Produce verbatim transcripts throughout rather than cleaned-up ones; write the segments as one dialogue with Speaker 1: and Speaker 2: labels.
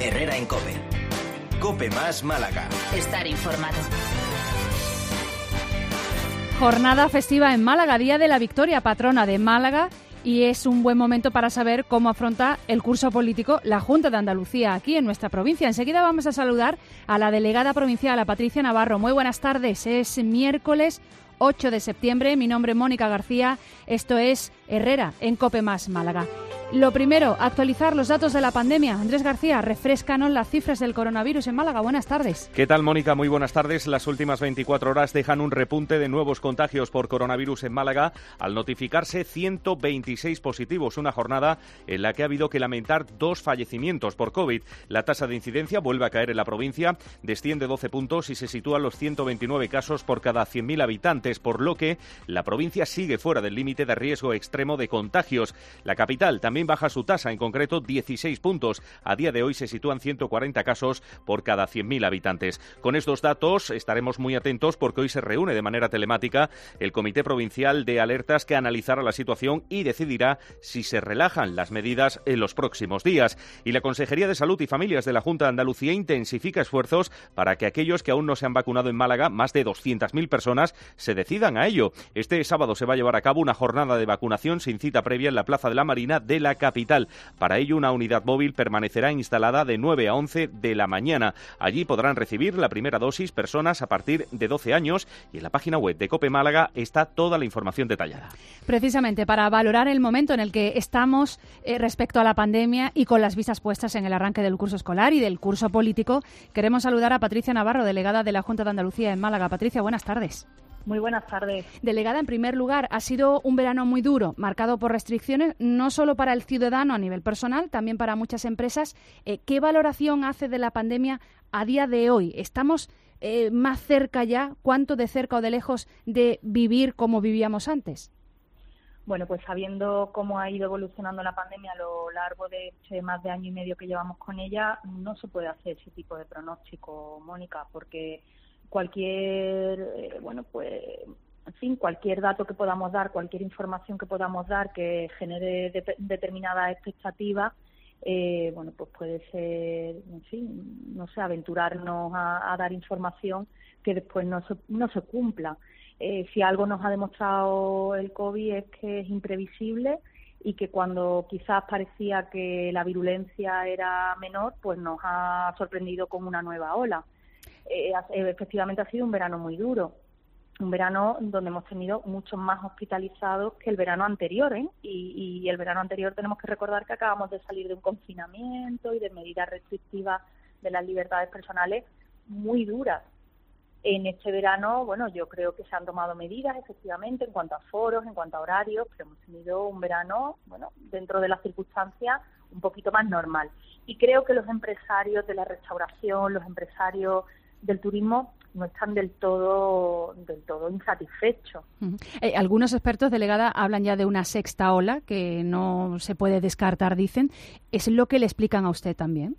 Speaker 1: Herrera en COPE. COPE más Málaga.
Speaker 2: Estar informado.
Speaker 3: Jornada festiva en Málaga, Día de la Victoria, patrona de Málaga, y es un buen momento para saber cómo afronta el curso político la Junta de Andalucía aquí en nuestra provincia. Enseguida vamos a saludar a la delegada provincial, a Patricia Navarro. Muy buenas tardes, es miércoles ocho de septiembre, mi nombre es Mónica García, esto es Herrera en COPE más Málaga. Lo primero, actualizar los datos de la pandemia. Andrés García, refréscanos las cifras del coronavirus en Málaga. Buenas tardes.
Speaker 4: ¿Qué tal, Mónica? Muy buenas tardes. Las últimas veinticuatro horas dejan un repunte de nuevos contagios por coronavirus en Málaga al notificarse ciento veintiséis positivos. Una jornada en la que ha habido que lamentar dos fallecimientos por COVID. La tasa de incidencia vuelve a caer en la provincia, desciende doce puntos y se sitúa en los ciento veintinueve casos por cada cien mil habitantes, por lo que la provincia sigue fuera del límite de riesgo extremo de contagios. La capital también baja su tasa, en concreto dieciséis puntos. A día de hoy se sitúan ciento cuarenta casos por cada cien mil habitantes. Con estos datos estaremos muy atentos porque hoy se reúne de manera telemática el Comité Provincial de Alertas que analizará la situación y decidirá si se relajan las medidas en los próximos días. Y la Consejería de Salud y Familias de la Junta de Andalucía intensifica esfuerzos para que aquellos que aún no se han vacunado en Málaga, más de doscientas mil personas, se decidan a ello. Este sábado se va a llevar a cabo una jornada de vacunación sin cita previa en la Plaza de la Marina de la capital. Para ello, una unidad móvil permanecerá instalada de nueve a once de la mañana. Allí podrán recibir la primera dosis personas a partir de doce años y en la página web de COPE Málaga está toda la información detallada.
Speaker 3: Precisamente para valorar el momento en el que estamos eh, respecto a la pandemia y con las vistas puestas en el arranque del curso escolar y del curso político, queremos saludar a Patricia Navarro, delegada de la Junta de Andalucía en Málaga. Patricia, buenas tardes.
Speaker 5: Muy buenas tardes.
Speaker 3: Delegada, en primer lugar, ha sido un verano muy duro, marcado por restricciones, no solo para el ciudadano a nivel personal, también para muchas empresas. Eh, ¿Qué valoración hace de la pandemia a día de hoy? ¿Estamos eh, más cerca ya, cuánto de cerca o de lejos, de vivir como vivíamos antes?
Speaker 5: Bueno, pues sabiendo cómo ha ido evolucionando la pandemia a lo largo de este más de año y medio que llevamos con ella, no se puede hacer ese tipo de pronóstico, Mónica, porque cualquier, eh, bueno, pues, en fin, cualquier dato que podamos dar, cualquier información que podamos dar que genere de, determinadas expectativas, eh, bueno, pues puede ser, en fin, no sé, aventurarnos a, a dar información que después no se, no se cumpla. Eh, si algo nos ha demostrado el COVID es que es imprevisible y que cuando quizás parecía que la virulencia era menor, pues nos ha sorprendido con una nueva ola. Eh, efectivamente ha sido un verano muy duro, un verano donde hemos tenido muchos más hospitalizados que el verano anterior, ¿eh? y, y el verano anterior tenemos que recordar que acabamos de salir de un confinamiento y de medidas restrictivas de las libertades personales muy duras. En este verano, bueno, yo creo que se han tomado medidas, efectivamente, en cuanto a foros, en cuanto a horarios, pero hemos tenido un verano, bueno, dentro de las circunstancias, un poquito más normal. Y creo que los empresarios de la restauración, los empresarios del turismo no están del todo del todo insatisfechos.
Speaker 3: Uh-huh. Eh, algunos expertos, delegada, hablan ya de una sexta ola que no se puede descartar, dicen. ¿Es lo que le explican a usted también?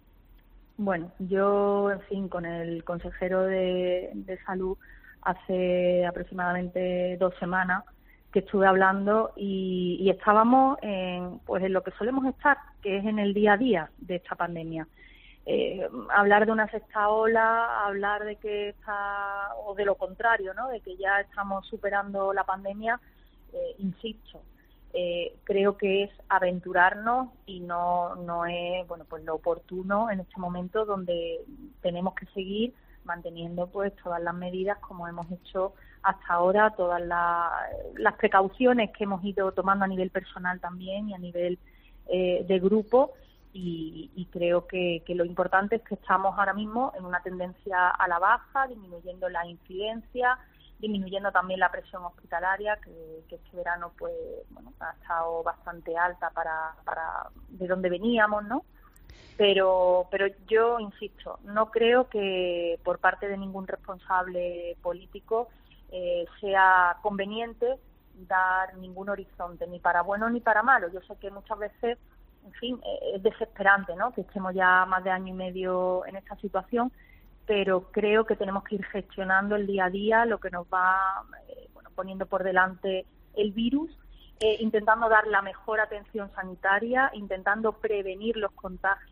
Speaker 5: Bueno, yo, en fin, con el consejero de, de Salud hace aproximadamente dos semanas que estuve hablando y, y estábamos en, pues en lo que solemos estar, que es en el día a día de esta pandemia. Eh, hablar de una sexta ola, hablar de que está, o de lo contrario, ¿no? De que ya estamos superando la pandemia, eh, insisto, eh, creo que es aventurarnos y no, no es, bueno, pues lo oportuno en este momento donde tenemos que seguir manteniendo pues todas las medidas como hemos hecho hasta ahora, todas la, las precauciones que hemos ido tomando a nivel personal también y a nivel eh, de grupo. Y, y creo que, que lo importante es que estamos ahora mismo en una tendencia a la baja, disminuyendo la incidencia, disminuyendo también la presión hospitalaria, que, que este verano pues bueno ha estado bastante alta para, para de donde veníamos, ¿no? Pero, pero yo insisto, no creo que por parte de ningún responsable político eh, sea conveniente dar ningún horizonte, ni para bueno ni para malo. Yo sé que muchas veces, en fin, es desesperante, ¿no?, que estemos ya más de año y medio en esta situación, pero creo que tenemos que ir gestionando el día a día lo que nos va eh, bueno, poniendo por delante el virus, eh, intentando dar la mejor atención sanitaria, intentando prevenir los contagios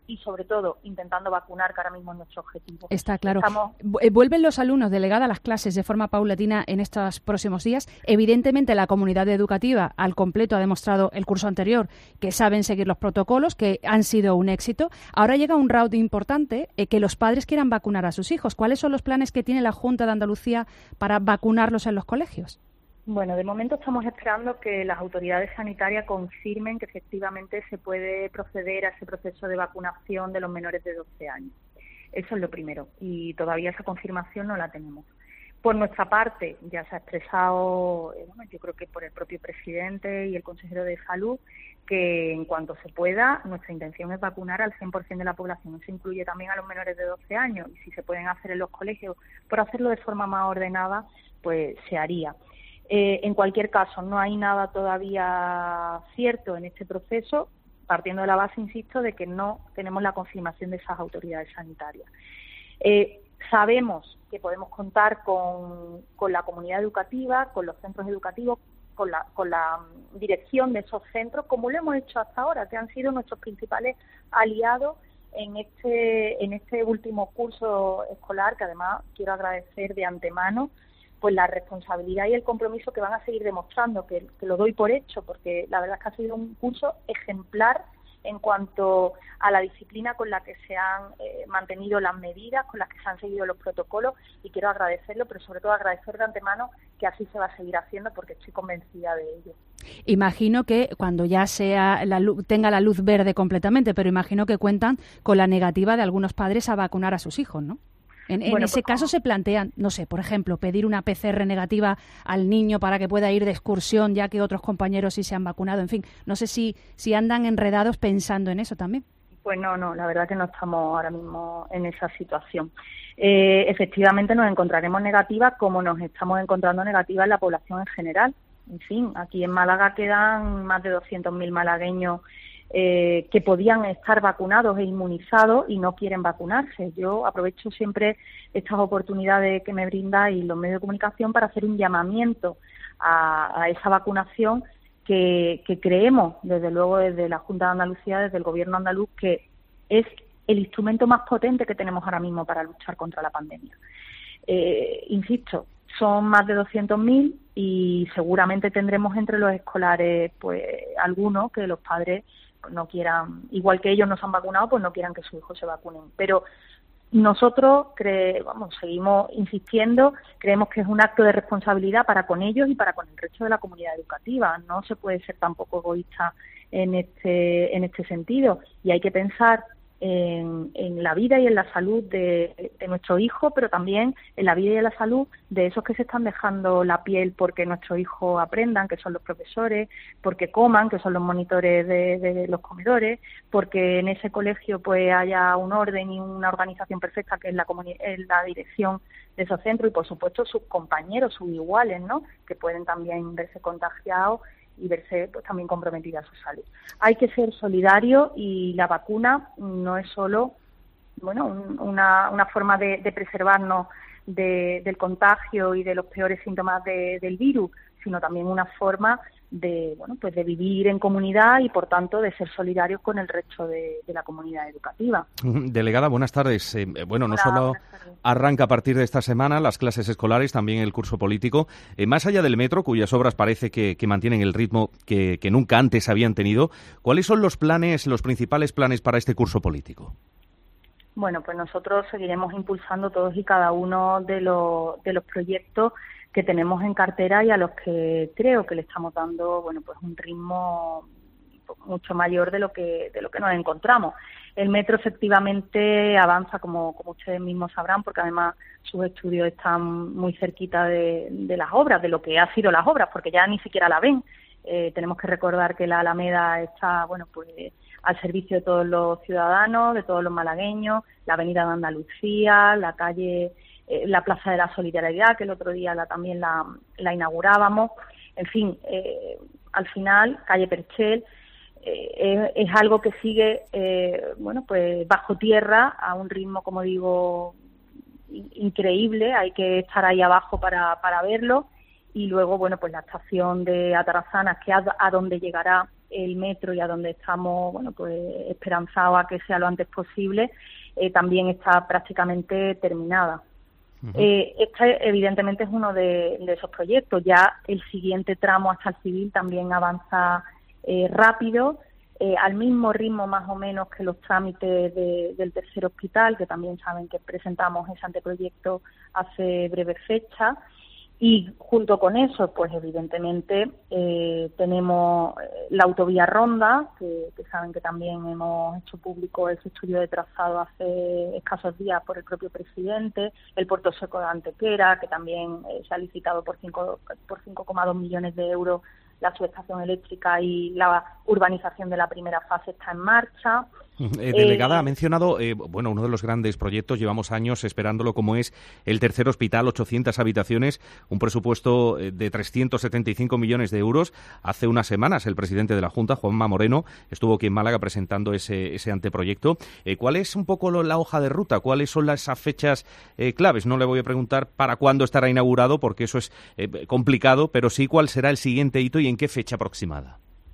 Speaker 5: y sobre todo intentando vacunar, que ahora mismo es nuestro objetivo.
Speaker 3: Está claro.
Speaker 5: Estamos...
Speaker 3: Vuelven los alumnos, delegada, a las clases de forma paulatina en estos próximos días. Evidentemente la comunidad educativa al completo ha demostrado el curso anterior que saben seguir los protocolos, que han sido un éxito. Ahora llega un round importante, eh, que los padres quieran vacunar a sus hijos. ¿Cuáles son los planes que tiene la Junta de Andalucía para vacunarlos en los colegios?
Speaker 5: Bueno, de momento estamos esperando que las autoridades sanitarias confirmen que efectivamente se puede proceder a ese proceso de vacunación de los menores de doce años. Eso es lo primero, y todavía esa confirmación no la tenemos. Por nuestra parte, ya se ha expresado, eh, bueno, yo creo que por el propio presidente y el consejero de Salud, que en cuanto se pueda, nuestra intención es vacunar al cien por ciento de la población. Eso incluye también a los menores de doce años, y si se pueden hacer en los colegios, por hacerlo de forma más ordenada, pues se haría. Eh, en cualquier caso, no hay nada todavía cierto en este proceso, partiendo de la base, insisto, de que no tenemos la confirmación de esas autoridades sanitarias. Eh, sabemos que podemos contar con, con la comunidad educativa, con los centros educativos, con la, con la dirección de esos centros, como lo hemos hecho hasta ahora, que han sido nuestros principales aliados en este, en este último curso escolar, que además quiero agradecer de antemano pues la responsabilidad y el compromiso que van a seguir demostrando, que, que lo doy por hecho, porque la verdad es que ha sido un curso ejemplar en cuanto a la disciplina con la que se han eh, mantenido las medidas, con las que se han seguido los protocolos, y quiero agradecerlo, pero sobre todo agradecer de antemano que así se va a seguir haciendo, porque estoy convencida de ello.
Speaker 3: Imagino que cuando ya sea la luz, tenga la luz verde completamente, pero imagino que cuentan con la negativa de algunos padres a vacunar a sus hijos, ¿no? En, en
Speaker 5: bueno,
Speaker 3: ese
Speaker 5: pues,
Speaker 3: caso se plantean, no sé, por ejemplo, pedir una P C R negativa al niño para que pueda ir de excursión, ya que otros compañeros sí se han vacunado. En fin, no sé si, si andan enredados pensando en eso también.
Speaker 5: Pues no, no, la verdad que no estamos ahora mismo en esa situación. Eh, efectivamente nos encontraremos negativas como nos estamos encontrando negativas en la población en general. En fin, aquí en Málaga quedan más de doscientos mil malagueños Eh, que podían estar vacunados e inmunizados y no quieren vacunarse. Yo aprovecho siempre estas oportunidades que me brinda y los medios de comunicación para hacer un llamamiento a, a esa vacunación que, que creemos, desde luego desde la Junta de Andalucía, desde el Gobierno andaluz, que es el instrumento más potente que tenemos ahora mismo para luchar contra la pandemia. Eh, insisto, son más de doscientos mil y seguramente tendremos entre los escolares pues algunos que los padres no quieran, igual que ellos no se han vacunado, pues no quieran que sus hijos se vacunen. Pero nosotros cre- vamos, seguimos insistiendo, creemos que es un acto de responsabilidad para con ellos y para con el resto de la comunidad educativa. No se puede ser tampoco egoísta en este, en este sentido, y hay que pensar en, en la vida y en la salud de, de nuestros hijos, pero también en la vida y en la salud de esos que se están dejando la piel porque nuestros hijos aprendan, que son los profesores, porque coman, que son los monitores de, de los comedores, porque en ese colegio pues haya un orden y una organización perfecta, que es la, comuni- es la dirección de esos centros, y por supuesto sus compañeros, sus iguales, ¿no?, que pueden también verse contagiados y verse pues también comprometida su salud. Hay que ser solidario, y la vacuna no es solo bueno un, una, una forma de, de preservarnos de, del contagio y de los peores síntomas de, del virus, sino también una forma de bueno pues de vivir en comunidad y por tanto de ser solidarios con el resto de, de la comunidad educativa.
Speaker 4: Delegada, buenas tardes. Eh, bueno, no Hola, solo arranca a partir de esta semana las clases escolares, también el curso político. Eh, más allá del metro, cuyas obras parece que, que mantienen el ritmo que, que nunca antes habían tenido, ¿cuáles son los planes, los principales planes para este curso político?
Speaker 5: Bueno, pues nosotros seguiremos impulsando todos y cada uno de los, de los proyectos que tenemos en cartera y a los que creo que le estamos dando, bueno, pues un ritmo mucho mayor de lo que de lo que nos encontramos. El metro efectivamente avanza, como, como ustedes mismos sabrán, porque además sus estudios están muy cerquita de, de las obras, de lo que han sido las obras, porque ya ni siquiera la ven. Eh, tenemos que recordar que la Alameda está, bueno, pues al servicio de todos los ciudadanos, de todos los malagueños, la Avenida de Andalucía, la calle, eh, la Plaza de la Solidaridad, que el otro día la, también la, la inaugurábamos. En fin, eh, al final, calle Perchel, eh, es, es algo que sigue, eh, bueno, pues bajo tierra, a un ritmo, como digo, increíble. Hay que estar ahí abajo para, para verlo. Y luego, bueno, pues la estación de Atarazanas, que a, a donde llegará el metro y a donde estamos, bueno, pues esperanzados a que sea lo antes posible, eh, también está prácticamente terminada. Uh-huh. Eh, este evidentemente es uno de, de esos proyectos. Ya el siguiente tramo hasta el civil también avanza eh, rápido, eh, al mismo ritmo más o menos que los trámites de, del tercer hospital, que también saben que presentamos ese anteproyecto hace breve fecha. Y junto con eso, pues evidentemente eh, tenemos la autovía Ronda, que, que saben que también hemos hecho público ese estudio de trazado hace escasos días por el propio presidente, el puerto seco de Antequera, que también eh, se ha licitado por cinco por cinco coma dos millones de euros la subestación eléctrica y la urbanización de la primera fase está en marcha.
Speaker 4: Eh, delegada, eh, ha mencionado, eh, bueno, uno de los grandes proyectos, llevamos años esperándolo, como es el tercer hospital, ochocientas habitaciones, un presupuesto de trescientos setenta y cinco millones de euros. Hace unas semanas el presidente de la Junta, Juanma Moreno, estuvo aquí en Málaga presentando ese, ese anteproyecto. Eh, ¿Cuál es un poco lo, la hoja de ruta? ¿Cuáles son las fechas eh, claves? No le voy a preguntar para cuándo estará inaugurado, porque eso es eh, complicado, pero sí cuál será el siguiente hito y en qué fecha aproximada.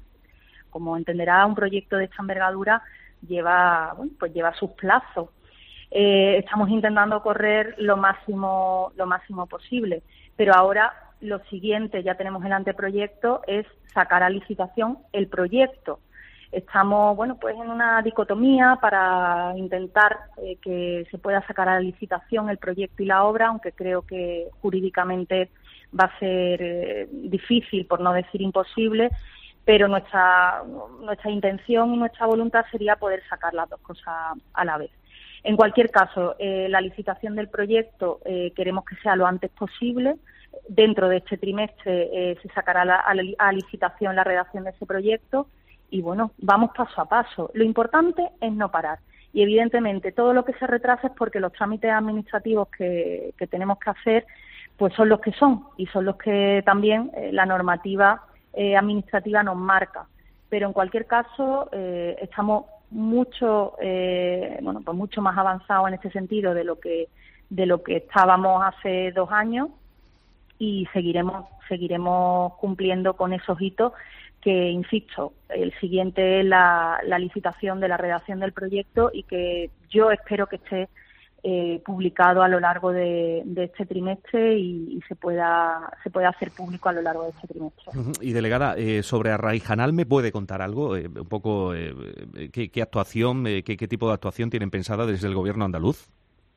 Speaker 5: Como entenderá, un proyecto de esta envergadura lleva, bueno, pues lleva sus plazos. Eh, estamos intentando correr lo máximo, lo máximo posible, pero ahora lo siguiente, ya tenemos el anteproyecto, es sacar a licitación el proyecto. Estamos, bueno, pues en una dicotomía para intentar eh, que se pueda sacar a la licitación el proyecto y la obra, aunque creo que jurídicamente va a ser eh, difícil, por no decir imposible, pero nuestra nuestra intención y nuestra voluntad sería poder sacar las dos cosas a la vez. En cualquier caso, eh, la licitación del proyecto eh, queremos que sea lo antes posible. Dentro de este trimestre eh, se sacará la, a, la, a licitación la redacción de ese proyecto y, bueno, vamos paso a paso. Lo importante es no parar. Y, evidentemente, todo lo que se retrasa es porque los trámites administrativos que, que tenemos que hacer pues son los que son y son los que también eh, la normativa Eh, administrativa nos marca, pero en cualquier caso eh, estamos mucho eh, bueno pues mucho más avanzados en este sentido de lo que de lo que estábamos hace dos años y seguiremos seguiremos cumpliendo con esos hitos que, insisto, el siguiente es la, la licitación de la redacción del proyecto y que yo espero que esté Eh, publicado a lo largo de, de este trimestre y, y se pueda se pueda hacer público a lo largo de este trimestre.
Speaker 4: Y, delegada, eh, sobre Arraijanal, ¿me puede contar algo? Eh, un poco, eh, ¿qué, qué actuación, eh, qué, qué tipo de actuación tienen pensada desde el Gobierno andaluz?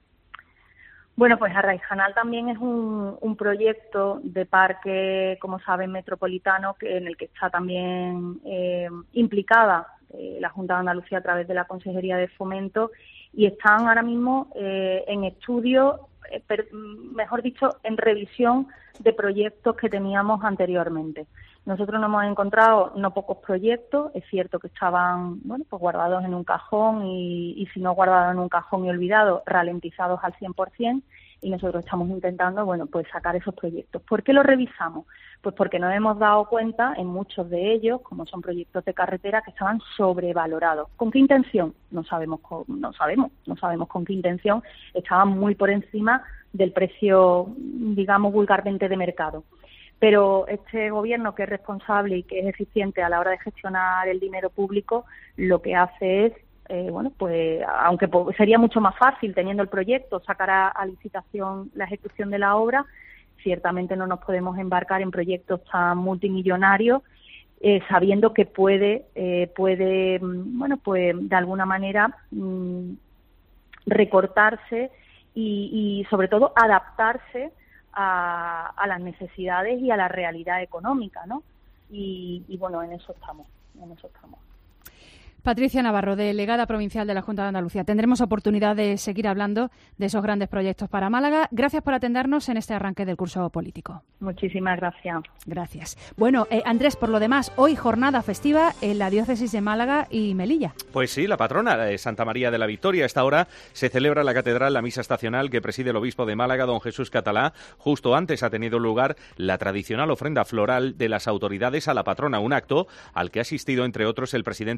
Speaker 5: Bueno, pues Arraijanal también es un, un proyecto de parque, como saben, metropolitano, que en el que está también eh, implicada eh, la Junta de Andalucía a través de la Consejería de Fomento, y están ahora mismo eh, en estudio, eh, per, mejor dicho, en revisión de proyectos que teníamos anteriormente. Nosotros nos hemos encontrado no pocos proyectos, es cierto que estaban, bueno, pues guardados en un cajón y, y si no guardados en un cajón y olvidados, ralentizados al cien por ciento, y nosotros estamos intentando, bueno, pues sacar esos proyectos. ¿Por qué los revisamos? Pues porque nos hemos dado cuenta en muchos de ellos, como son proyectos de carretera, que estaban sobrevalorados. ¿Con qué intención? No sabemos, no sabemos, no sabemos con qué intención. Estaban muy por encima del precio, digamos, vulgarmente de mercado. Pero este gobierno, que es responsable y que es eficiente a la hora de gestionar el dinero público, lo que hace es, eh, bueno, pues aunque sería mucho más fácil teniendo el proyecto sacar a, a licitación la ejecución de la obra, ciertamente no nos podemos embarcar en proyectos tan multimillonarios eh, sabiendo que puede, eh, puede, bueno, pues de alguna manera mmm, recortarse y, y sobre todo adaptarse a, a las necesidades y a la realidad económica, ¿no? Y, y bueno, en eso estamos, en eso estamos.
Speaker 3: Patricia Navarro, delegada provincial de la Junta de Andalucía. Tendremos oportunidad de seguir hablando de esos grandes proyectos para Málaga. Gracias por atendernos en este arranque del curso político.
Speaker 5: Muchísimas gracias.
Speaker 3: Gracias. Bueno, eh, Andrés, por lo demás, hoy jornada festiva en la diócesis de Málaga y Melilla.
Speaker 4: Pues sí, la patrona de Santa María de la Victoria. A esta hora se celebra en la catedral la misa estacional que preside el obispo de Málaga, don Jesús Catalá. Justo antes ha tenido lugar la tradicional ofrenda floral de las autoridades a la patrona, un acto al que ha asistido, entre otros, el presidente de la Junta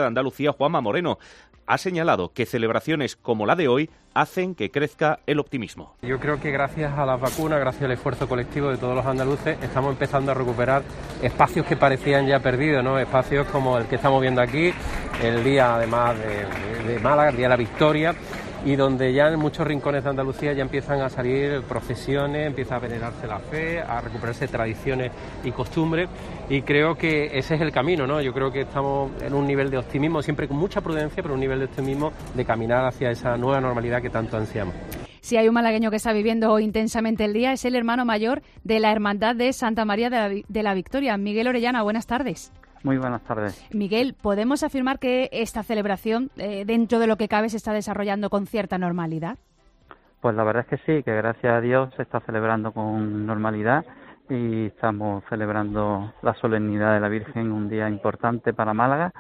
Speaker 4: de Andalucía, Juanma Moreno, ha señalado que celebraciones como la de hoy hacen que crezca el optimismo.
Speaker 2: Yo creo que gracias a las vacunas, gracias al esfuerzo colectivo de todos los andaluces, estamos empezando a recuperar espacios que parecían ya perdidos, ¿no? Espacios como el que estamos viendo aquí, el día además de, de, de Málaga, el día de la Victoria, y donde ya en muchos rincones de Andalucía ya empiezan a salir procesiones, empieza a venerarse la fe, a recuperarse tradiciones y costumbres, y creo que ese es el camino, ¿no? Yo creo que estamos en un nivel de optimismo, siempre con mucha prudencia, pero un nivel de optimismo de caminar hacia esa nueva normalidad que tanto ansiamos.
Speaker 3: Si hay un malagueño que está viviendo intensamente el día, es el hermano mayor de la Hermandad de Santa María de la, de la Victoria, Miguel Orellana. Buenas tardes.
Speaker 6: Muy buenas tardes.
Speaker 3: Miguel, ¿podemos afirmar que esta celebración, eh, dentro de lo que cabe, se está desarrollando con cierta normalidad?
Speaker 6: Pues la verdad es que sí, que gracias a Dios se está celebrando con normalidad y estamos celebrando la solemnidad de la Virgen, un día importante para Málaga,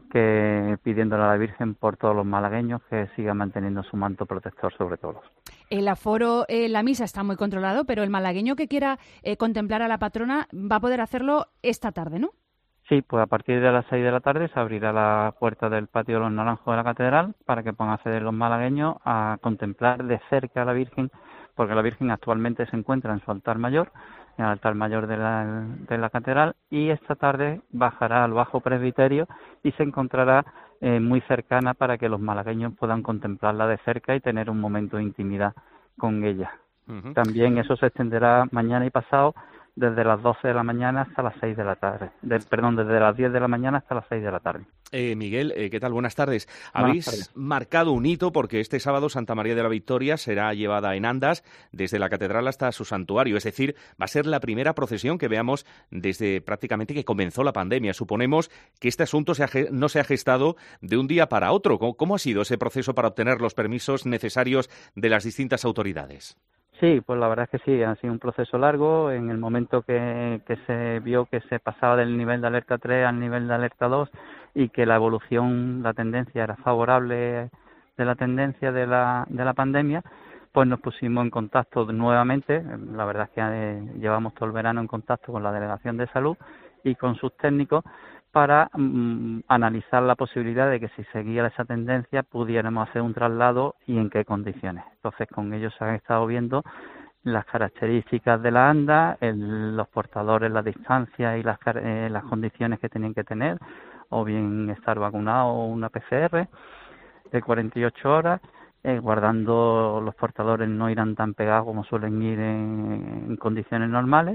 Speaker 6: que pidiéndole a la Virgen por todos los malagueños que siga manteniendo su manto protector sobre todos.
Speaker 3: El aforo en la misa está muy controlado, pero el malagueño que quiera eh, contemplar a la patrona va a poder hacerlo esta tarde, ¿no?
Speaker 6: Sí, pues a partir de las seis de la tarde se abrirá la puerta del patio de los Naranjos de la Catedral para que puedan acceder los malagueños a contemplar de cerca a la Virgen, porque la Virgen actualmente se encuentra en su altar mayor, en el altar mayor de la, de la Catedral, y esta tarde bajará al bajo presbiterio y se encontrará eh, muy cercana para que los malagueños puedan contemplarla de cerca y tener un momento de intimidad con ella. Uh-huh. También eso se extenderá mañana y pasado, desde las doce de la mañana hasta las seis de la tarde. De, perdón, desde las diez de la mañana hasta las seis de la tarde.
Speaker 4: Eh, Miguel, eh, ¿qué tal? Buenas tardes.
Speaker 6: Buenas
Speaker 4: Habéis
Speaker 6: tardes.
Speaker 4: marcado un hito porque este sábado Santa María de la Victoria será llevada en andas desde la catedral hasta su santuario. Es decir, va a ser la primera procesión que veamos desde prácticamente que comenzó la pandemia. Suponemos que este asunto se ha, no se ha gestado de un día para otro. ¿Cómo, cómo ha sido ese proceso para obtener los permisos necesarios de las distintas autoridades?
Speaker 6: Sí, pues la verdad es que sí, ha sido un proceso largo. En el momento que, que se vio que se pasaba del nivel de alerta tres al nivel de alerta dos y que la evolución, la tendencia era favorable de la tendencia de la, de la pandemia, pues nos pusimos en contacto nuevamente. La verdad es que eh, llevamos todo el verano en contacto con la Delegación de Salud y con sus técnicos para mm, analizar la posibilidad de que si seguía esa tendencia pudiéramos hacer un traslado y en qué condiciones. Entonces con ellos se han estado viendo las características de la anda, el, los portadores, la distancia y las, eh, las condiciones que tenían que tener, o bien estar vacunado o una P C R de cuarenta y ocho horas, eh, guardando los portadores no irán tan pegados como suelen ir en, en condiciones normales,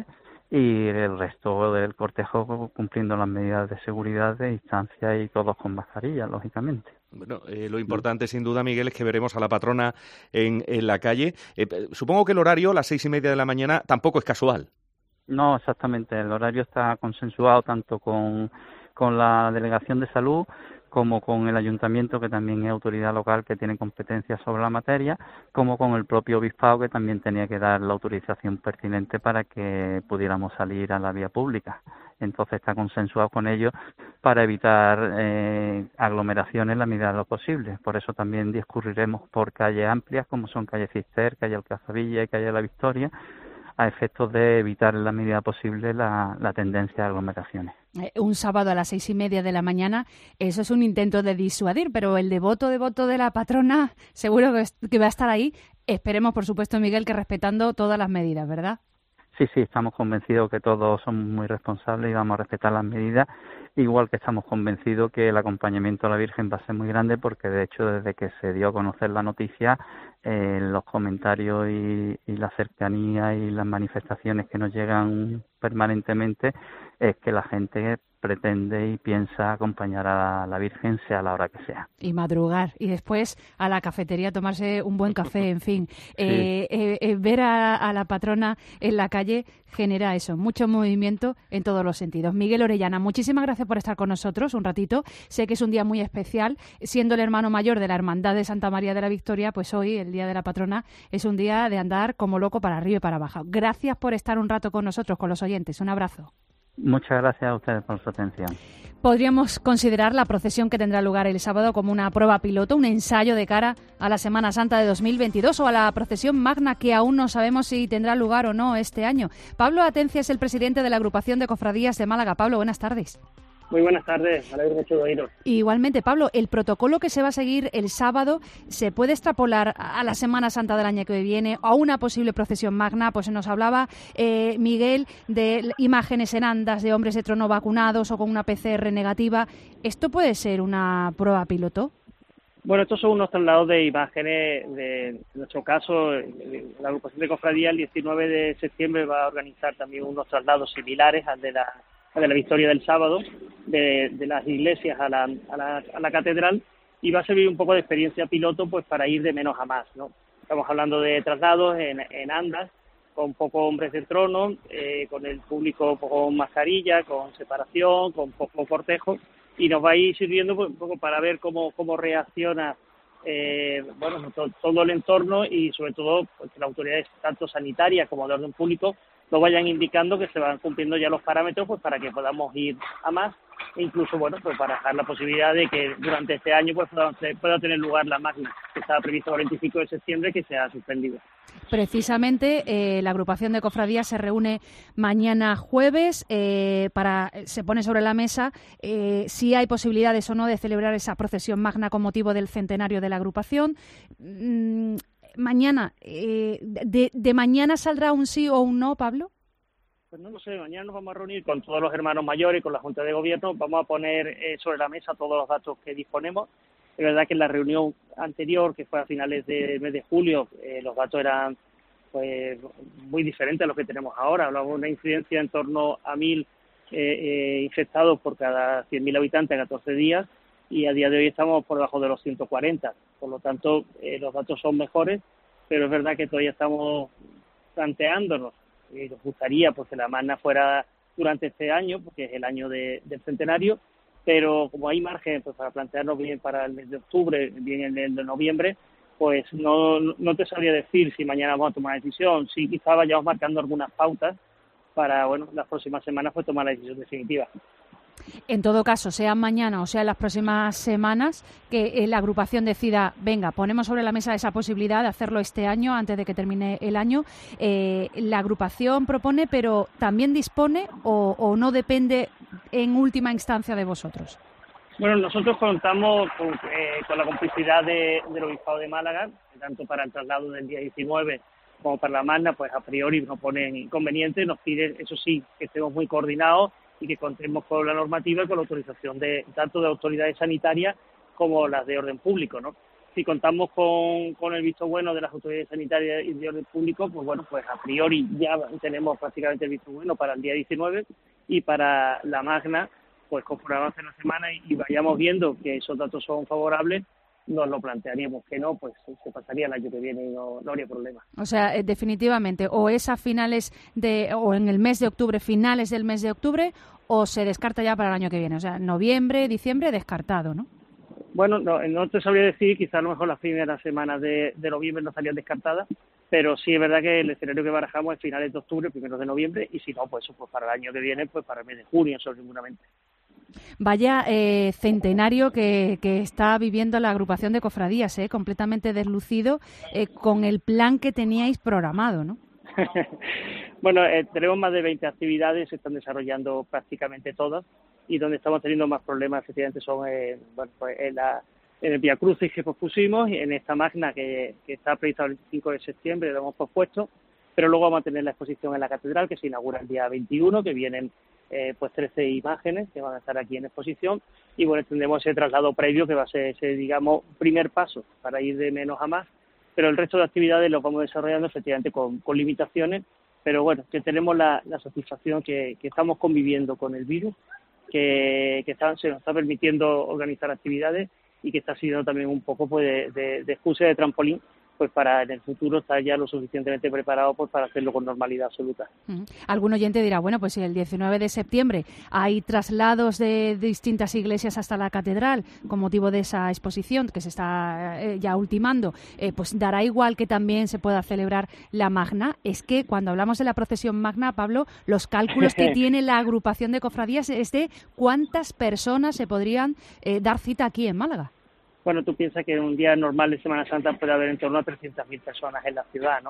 Speaker 6: y el resto del cortejo cumpliendo las medidas de seguridad, de distancia y todos con mascarilla, lógicamente.
Speaker 4: Bueno, eh, lo importante sin duda, Miguel, es que veremos a la patrona en, en la calle. Eh, supongo que el horario, las seis y media de la mañana, tampoco es casual.
Speaker 6: No, exactamente. El horario está consensuado tanto con, con la Delegación de Salud como con el Ayuntamiento, que también es autoridad local que tiene competencia sobre la materia, como con el propio Obispado, que también tenía que dar la autorización pertinente para que pudiéramos salir a la vía pública. Entonces está consensuado con ellos para evitar eh, aglomeraciones en la medida de lo posible. Por eso también discurriremos por calles amplias, como son calle Cister, calle Alcazabilla y calle La Victoria, a efectos de evitar en la medida posible la, la tendencia a aglomeraciones.
Speaker 3: Un sábado a las seis y media de la mañana, eso es un intento de disuadir, pero el devoto devoto de la patrona seguro que, que va a estar ahí. Esperemos, por supuesto, Miguel, que respetando todas las medidas, ¿verdad?
Speaker 6: Sí, sí, estamos convencidos que todos somos muy responsables y vamos a respetar las medidas, igual que estamos convencidos que el acompañamiento a la Virgen va a ser muy grande, porque de hecho desde que se dio a conocer la noticia, eh, los comentarios y, y la cercanía y las manifestaciones que nos llegan permanentemente es que la gente pretende y piensa acompañar a la Virgen, sea la hora que sea.
Speaker 3: Y madrugar, y después a la cafetería tomarse un buen café, en fin. Sí. Eh, eh, eh, ver a, a la patrona en la calle genera eso, mucho movimiento en todos los sentidos. Miguel Orellana, muchísimas gracias por estar con nosotros un ratito. Sé que es un día muy especial, siendo el hermano mayor de la Hermandad de Santa María de la Victoria, pues hoy, el Día de la Patrona, es un día de andar como loco para arriba y para abajo. Gracias por estar un rato con nosotros, con los oyentes. Un abrazo.
Speaker 6: Muchas gracias a ustedes por su atención.
Speaker 3: Podríamos considerar la procesión que tendrá lugar el sábado como una prueba piloto, un ensayo de cara a la Semana Santa de dos mil veintidós o a la procesión magna que aún no sabemos si tendrá lugar o no este año. Pablo Atencia es el presidente de la Agrupación de Cofradías de Málaga. Pablo, buenas tardes.
Speaker 7: Muy buenas tardes, me alegro mucho de oíros.
Speaker 3: Igualmente, Pablo, el protocolo que se va a seguir el sábado, ¿se puede extrapolar a la Semana Santa del año que viene o a una posible procesión magna? Pues nos hablaba eh, Miguel de imágenes en andas de hombres de trono vacunados o con una P C R negativa. ¿Esto puede ser una prueba piloto?
Speaker 7: Bueno, estos son unos traslados de imágenes. De, en nuestro caso, la agrupación de cofradía el diecinueve de septiembre va a organizar también unos traslados similares al de la de la Victoria del sábado, de, de las iglesias a la, a, la, a la catedral, y va a servir un poco de experiencia piloto pues para ir de menos a más, ¿no? Estamos hablando de traslados en, en andas, con pocos hombres de trono, eh, con el público con mascarilla, con separación, con poco cortejo, y nos va a ir sirviendo pues, un poco para ver cómo, cómo reacciona eh, bueno to, todo el entorno, y sobre todo pues, que las autoridades tanto sanitarias como de orden público lo vayan indicando que se van cumpliendo ya los parámetros pues para que podamos ir a más, e incluso bueno pues para dejar la posibilidad de que durante este año pues pueda, pueda tener lugar la magna, que estaba previsto el veinticinco de septiembre, que se ha suspendido.
Speaker 3: Precisamente eh, la agrupación de cofradías se reúne mañana jueves eh, para se pone sobre la mesa eh, si hay posibilidades o no de celebrar esa procesión magna con motivo del centenario de la agrupación. Mm, mañana, eh, de, ¿de mañana saldrá un sí o un no, Pablo?
Speaker 7: Pues no lo sé, mañana nos vamos a reunir con todos los hermanos mayores y con la Junta de Gobierno, vamos a poner eh, sobre la mesa todos los datos que disponemos. Es verdad que en la reunión anterior, que fue a finales del mes de julio, eh, los datos eran pues muy diferentes a los que tenemos ahora. Hablamos de una incidencia en torno a mil eh, eh, infectados por cada cien mil habitantes en catorce días, y a día de hoy estamos por debajo de los ciento cuarenta. Por lo tanto, eh, los datos son mejores, pero es verdad que todavía estamos planteándonos, y nos gustaría pues, que la magna fuera durante este año, porque es el año de, del centenario, pero como hay margen pues, para plantearnos bien para el mes de octubre, bien en el de noviembre, pues no, no te sabría decir si mañana vamos a tomar una decisión. Sí, quizá vayamos marcando algunas pautas para, bueno, las próximas semanas pues tomar la decisión definitiva.
Speaker 3: En todo caso, sea mañana o sea en las próximas semanas, que la agrupación decida, venga, ponemos sobre la mesa esa posibilidad de hacerlo este año, antes de que termine el año. Eh, la agrupación propone, pero también dispone o, o no depende en última instancia de vosotros.
Speaker 7: Bueno, nosotros contamos con, eh, con la complicidad de, del Obispado de Málaga, tanto para el traslado del día diecinueve como para la magna, pues a priori no ponen inconveniente, nos piden, eso sí, que estemos muy coordinados y que contemos con la normativa y con la autorización de tanto de autoridades sanitarias como las de orden público, ¿no? Si contamos con, con el visto bueno de las autoridades sanitarias y de orden público, pues bueno, pues a priori ya tenemos prácticamente el visto bueno para el día diecinueve, y para la magna, pues conforme avance la semana y, y vayamos viendo que esos datos son favorables, nos lo plantearíamos. Que no, pues se pasaría el año que viene y no, no habría problema.
Speaker 3: O sea, eh, definitivamente, o es a finales de, o en el mes de octubre, finales del mes de octubre, o se descarta ya para el año que viene. O sea, noviembre, diciembre, descartado, ¿no?
Speaker 7: Bueno, no, no te sabría decir, quizás a lo mejor las primeras semanas de, de noviembre no estarían descartadas, pero sí es verdad que el escenario que barajamos es finales de octubre, primeros de noviembre, y si no, pues, pues para el año que viene, pues para el mes de junio, seguramente.
Speaker 3: Vaya eh, centenario que, que está viviendo la agrupación de cofradías, eh, completamente deslucido, eh, con el plan que teníais programado, ¿no?
Speaker 7: Bueno, eh, tenemos más de veinte actividades, se están desarrollando prácticamente todas, y donde estamos teniendo más problemas efectivamente son eh, bueno, pues en, la, en el Vía Crucis que pospusimos, y en esta magna que, que está prevista el veinticinco de septiembre, lo hemos pospuesto, pero luego vamos a tener la exposición en la catedral, que se inaugura el día veintiuno, que vienen eh, pues trece imágenes que van a estar aquí en exposición, y bueno, tendremos ese traslado previo que va a ser ese, digamos, primer paso para ir de menos a más, pero el resto de actividades los vamos desarrollando efectivamente con, con limitaciones, pero bueno, que tenemos la, la satisfacción que, que estamos conviviendo con el virus, que, que está, se nos está permitiendo organizar actividades, y que está siendo también un poco pues de, de, de excusa, de trampolín, pues para en el futuro estar ya lo suficientemente preparado pues para hacerlo con normalidad absoluta. Uh-huh.
Speaker 3: Algún oyente dirá, bueno, pues si el diecinueve de septiembre hay traslados de distintas iglesias hasta la catedral con motivo de esa exposición que se está eh, ya ultimando, eh, pues dará igual que también se pueda celebrar la magna. Es que cuando hablamos de la procesión magna, Pablo, los cálculos que tiene la agrupación de cofradías es de cuántas personas se podrían eh, dar cita aquí en Málaga.
Speaker 7: Bueno, tú piensas que en un día normal de Semana Santa puede haber en torno a trescientas mil personas en la ciudad, ¿no?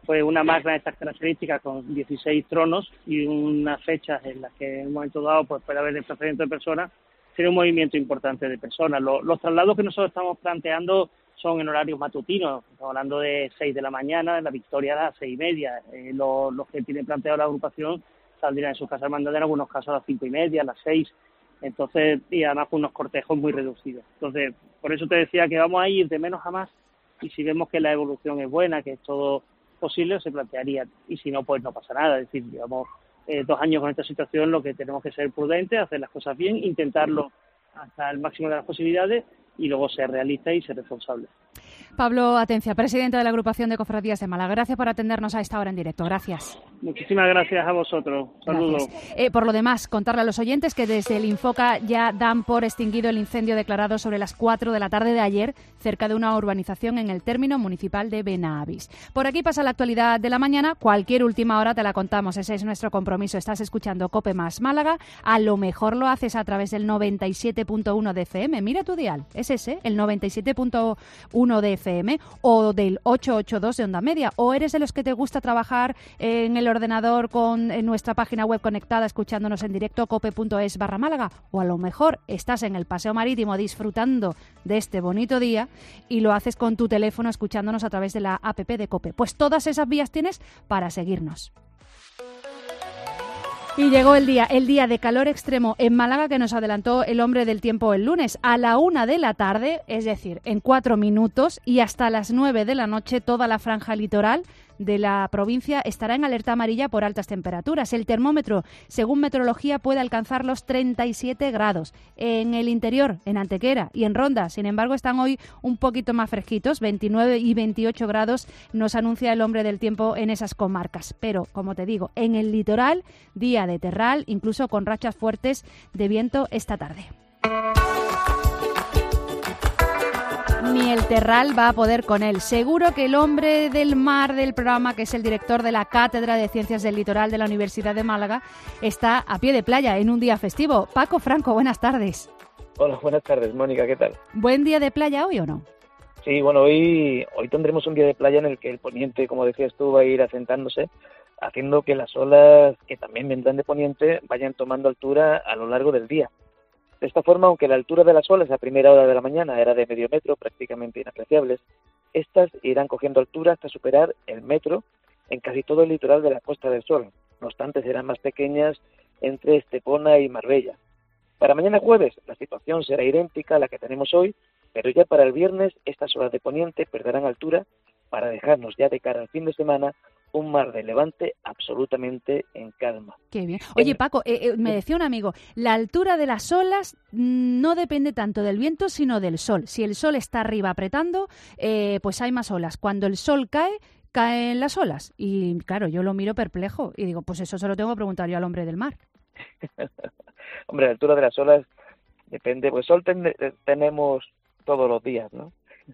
Speaker 7: pues una magna de estas características con dieciséis tronos y unas fechas en las que en un momento dado pues puede haber desplazamiento de personas, sería un movimiento importante de personas. Los, los traslados que nosotros estamos planteando son en horarios matutinos, estamos hablando de seis de la mañana, la Victoria a las seis y media. Eh, los, los que tienen planteado la agrupación saldrían en sus casas mandadas en algunos casos a las cinco y media, a las seis, entonces, y además con unos cortejos muy reducidos. Entonces, por eso te decía que vamos a ir de menos a más, y si vemos que la evolución es buena, que es todo posible, se plantearía, y si no, pues no pasa nada. Es decir, llevamos eh, dos años con esta situación, lo que tenemos que ser prudentes, hacer las cosas bien, intentarlo hasta el máximo de las posibilidades y luego ser realistas y ser responsables.
Speaker 3: Pablo Atencia, presidente de la Agrupación de Cofradías de Málaga, gracias por atendernos a esta hora en directo. Gracias.
Speaker 7: Muchísimas gracias a vosotros. Saludos.
Speaker 3: Eh, por lo demás, contarle a los oyentes que desde el Infoca ya dan por extinguido el incendio declarado sobre las cuatro de la tarde de ayer cerca de una urbanización en el término municipal de Benavis. Por aquí pasa la actualidad de la mañana. Cualquier última hora te la contamos. Ese es nuestro compromiso. Estás escuchando COPE más Málaga. A lo mejor lo haces a través del noventa y siete punto uno de F M. Mira tu dial. Es ese, el noventa y siete punto uno de F M o del ochocientos ochenta y dos de Onda Media. O eres de los que te gusta trabajar en el ordenador con en nuestra página web conectada escuchándonos en directo cope.es barra Málaga, o a lo mejor estás en el paseo marítimo disfrutando de este bonito día y lo haces con tu teléfono escuchándonos a través de la app de Cope. Pues todas esas vías tienes para seguirnos. Y llegó el día, el día de calor extremo en Málaga que nos adelantó el hombre del tiempo el lunes. A la una de la tarde, es decir, en cuatro minutos, y hasta las nueve de la noche, toda la franja litoral de la provincia estará en alerta amarilla por altas temperaturas. El termómetro, según meteorología, puede alcanzar los treinta y siete grados. En el interior, en Antequera y en Ronda, sin embargo, están hoy un poquito más fresquitos, veintinueve y veintiocho grados nos anuncia el hombre del tiempo en esas comarcas. Pero, como te digo, en el litoral, día de terral, incluso con rachas fuertes de viento esta tarde. Ni el terral va a poder con él. Seguro que el hombre del mar del programa, que es el director de la Cátedra de Ciencias del Litoral de la Universidad de Málaga, está a pie de playa en un día festivo. Paco Franco, buenas tardes.
Speaker 8: Hola, buenas tardes, Mónica, ¿qué tal?
Speaker 3: ¿Buen día de playa hoy o no?
Speaker 8: Sí, bueno, hoy, hoy tendremos un día de playa en el que el poniente, como decías tú, va a ir asentándose, haciendo que las olas, que también vendrán de poniente, vayan tomando altura a lo largo del día. De esta forma, aunque la altura de las olas a primera hora de la mañana era de medio metro, prácticamente inapreciables, estas irán cogiendo altura hasta superar el metro en casi todo el litoral de la Costa del Sol. No obstante, serán más pequeñas entre Estepona y Marbella. Para mañana jueves, la situación será idéntica a la que tenemos hoy, pero ya para el viernes estas olas de poniente perderán altura para dejarnos ya de cara al fin de semana un mar de levante absolutamente en calma.
Speaker 3: Qué bien. Oye, Paco, eh, eh, me decía un amigo, la altura de las olas no depende tanto del viento, sino del sol. Si el sol está arriba apretando, eh, pues hay más olas. Cuando el sol cae, caen las olas. Y claro, yo lo miro perplejo y digo, pues eso se lo tengo que preguntar yo al hombre del mar.
Speaker 8: Hombre, la altura de las olas depende, pues sol ten- tenemos todos los días, ¿no?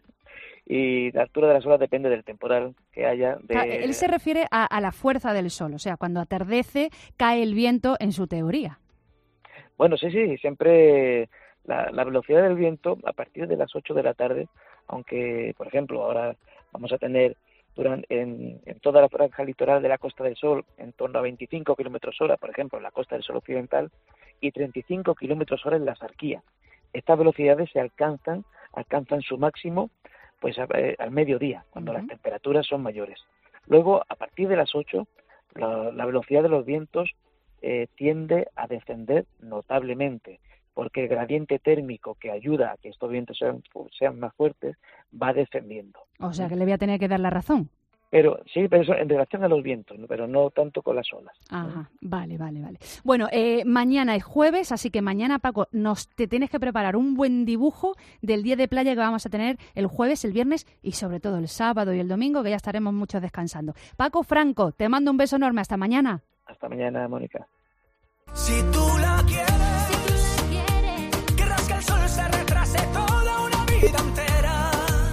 Speaker 8: Y la altura de las olas depende del temporal que haya. De...
Speaker 3: Ah, él se refiere a, a la fuerza del sol, o sea, cuando atardece cae el viento en su teoría.
Speaker 8: Bueno, sí, sí, siempre la, la velocidad del viento a partir de las ocho de la tarde, aunque, por ejemplo, ahora vamos a tener durante, en, en toda la franja litoral de la Costa del Sol en torno a veinticinco kilómetros hora, por ejemplo, en la Costa del Sol occidental, y treinta y cinco kilómetros hora en la Sarquía. Estas velocidades se alcanzan, alcanzan su máximo pues a, eh, al mediodía, cuando uh-huh. las temperaturas son mayores. Luego, a partir de las ocho, la, la velocidad de los vientos eh, tiende a descender notablemente, porque el gradiente térmico que ayuda a que estos vientos sean, sean más fuertes va descendiendo.
Speaker 3: O sea, que le voy a tener que dar la razón.
Speaker 8: Pero sí, pero eso en relación a los vientos, ¿no? Pero no tanto con las olas.
Speaker 3: Ajá, vale, vale, vale. Bueno, eh, mañana es jueves, así que mañana, Paco, nos te tienes que preparar un buen dibujo del día de playa que vamos a tener el jueves, el viernes y sobre todo el sábado y el domingo, que ya estaremos muchos descansando. Paco Franco, te mando un beso enorme. Hasta mañana.
Speaker 8: Hasta mañana, Mónica.
Speaker 9: Si tú la quieres, si tú la quieres, querrás que el sol se retrase toda una vida entera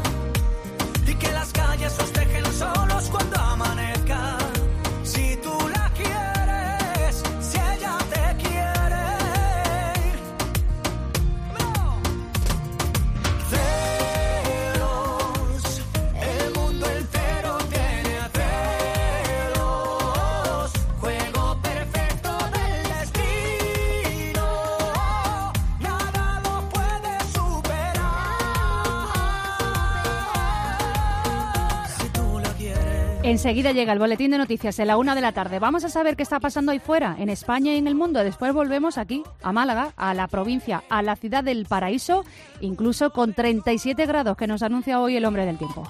Speaker 9: y que las calles os dejen solos cuando amanezca. Si tú la quieres, si ella te quiere, no. Celos, el mundo entero tiene a celos.
Speaker 3: Enseguida llega el boletín de noticias de la una de la tarde. Vamos a saber qué está pasando ahí fuera, en España y en el mundo. Después volvemos aquí, a Málaga, a la provincia, a la ciudad del paraíso, incluso con treinta y siete grados que nos anuncia hoy el hombre del tiempo.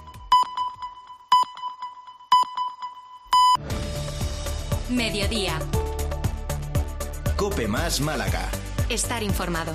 Speaker 10: Mediodía.
Speaker 1: Cope Más Málaga.
Speaker 10: Estar informado.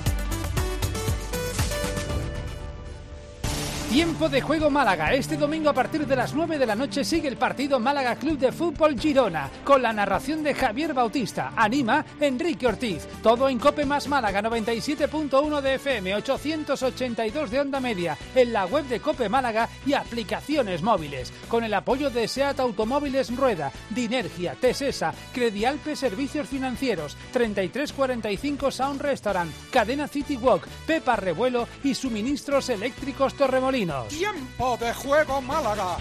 Speaker 11: Tiempo de juego Málaga. Este domingo a partir de las nueve de la noche sigue el partido Málaga Club de Fútbol Girona, con la narración de Javier Bautista. Anima Enrique Ortiz. Todo en Cope Más Málaga, noventa y siete punto uno de F M, ochocientos ochenta y dos de onda media, en la web de Cope Málaga y aplicaciones móviles. Con el apoyo de SEAT Automóviles Rueda, Dinergia, Tesesa, Credialpe Servicios Financieros, treinta y tres cuarenta y cinco Sound Restaurant, Cadena City Walk, Pepa Revuelo y Suministros Eléctricos Torremolinos.
Speaker 12: Tiempo de juego Málaga.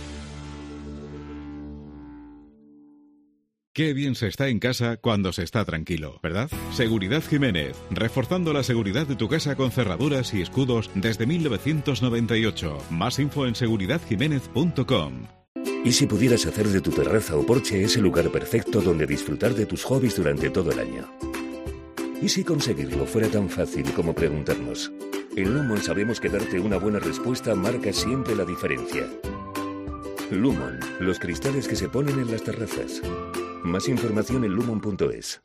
Speaker 13: Qué bien se está en casa cuando se está tranquilo, ¿verdad? Seguridad Jiménez, reforzando la seguridad de tu casa con cerraduras y escudos desde mil novecientos noventa y ocho. Más info en seguridad jiménez punto com.
Speaker 14: ¿Y si pudieras hacer de tu terraza o porche ese lugar perfecto donde disfrutar de tus hobbies durante todo el año? ¿Y si conseguirlo fuera tan fácil como preguntarnos? En Lumon sabemos que darte una buena respuesta marca siempre la diferencia. Lumon, los cristales que se ponen en las terrazas. Más información en lumon punto es.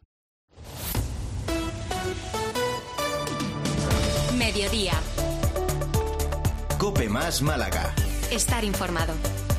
Speaker 10: Mediodía.
Speaker 1: Cope Más Málaga.
Speaker 10: Estar informado.